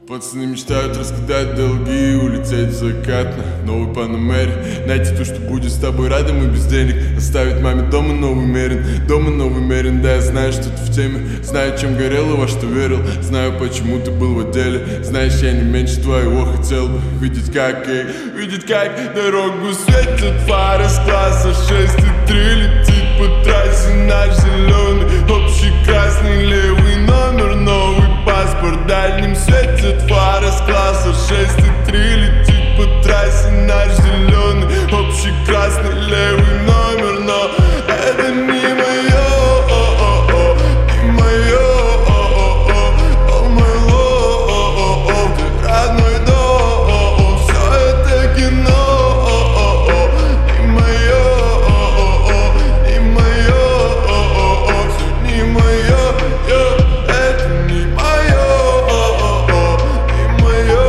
Пацаны мечтают раскидать долги и улететь в закат на новой Панамере. Найти то, что будет с тобой рядом и без денег. Оставить маме дома новый Мерин, дома новый Мерин. Да, я знаю, что ты в теме, знаю, чем горел и во что верил. Знаю, почему ты был в отделе. Знаешь, я не меньше твоего хотел бы видеть, как дорогу светят фары с класса 6,3. Летит по трассе наш зеленый, общий красный левый номер, новый паспорт. Дальним светят фары с класса 6,3. Летит по трассе наш зеленый, общий красный левый номер. Но это не мое, не мое, мой лов, ты родной дом. Все это кино, не мое, не мое, все не мое, это не мое, не мое,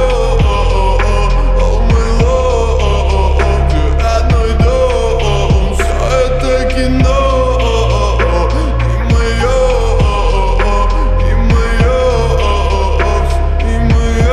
мой лов, ты родной дом. Все это кино, не мое, не мое, все не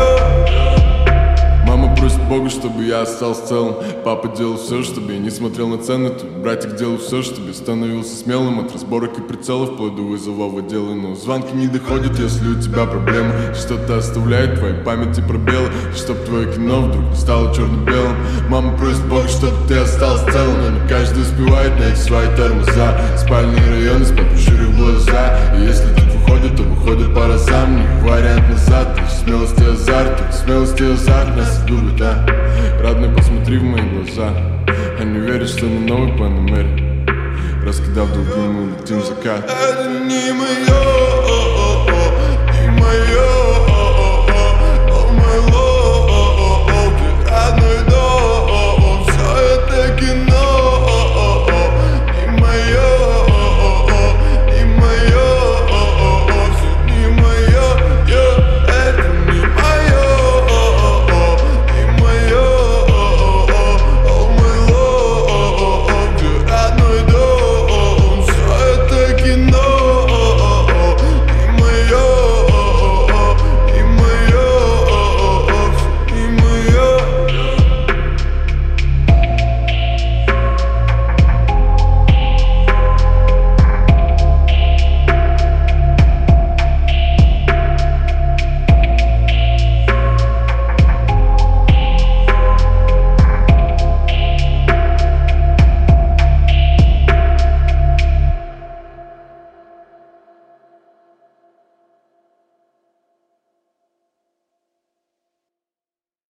мое. Мама просит Бога, чтобы я остался целым. Папа делал все, чтобы я не смотрел на цены. Тут братик делал все, чтобы я становился смелым. От разборок и прицелов вплоть до вызова в отделы. Но звонки не доходят, если у тебя проблемы. Что-то оставляет в твоей памяти пробелы. Чтоб твое кино вдруг не стало черно-белым. Мама просит Бога, чтобы ты остался целым. Но не каждый успевает найти свои тормоза. Спальные районы спят, прищурив глаза. И если тут выходит, то выходит по разам. Не вариант назад, тут смелость и азарт. Тут смелость и азарт нас любят, да. Родной, посмотри в мои глаза. Они верят, что на новой Панамере. Раскидав долги, мы летим в закат. Это не мы.